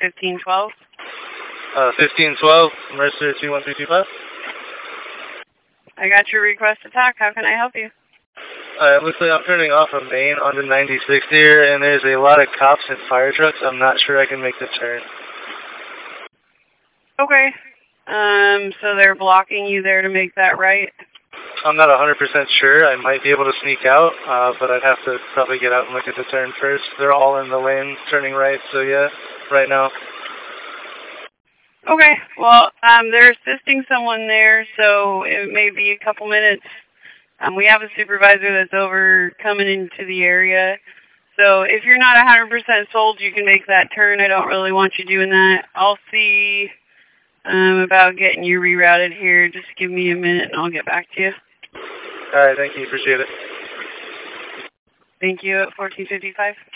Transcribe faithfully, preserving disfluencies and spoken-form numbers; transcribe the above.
fifteen twelve. Uh, fifteen twelve, Mercer two one three two five. I got your request to talk. How can I help you? Uh, it looks like I'm turning off of Main onto ninety-six here, and there's a lot of cops and fire trucks. I'm not sure I can make the turn. Okay. Um, so they're blocking you there to make that right? I'm not one hundred percent sure. I might be able to sneak out, uh, but I'd have to probably get out and look at the turn first. They're all in the lane turning right, so yeah, right now. Okay. Well, um, they're assisting someone there, so it may be a couple minutes. Um, we have a supervisor that's over coming into the area. So if you're not one hundred percent sold, you can make that turn. I don't really want you doing that. I'll see um, about getting you rerouted here. Just give me a minute and I'll get back to you. All right, thank you. Appreciate it. Thank you at fourteen fifty-five.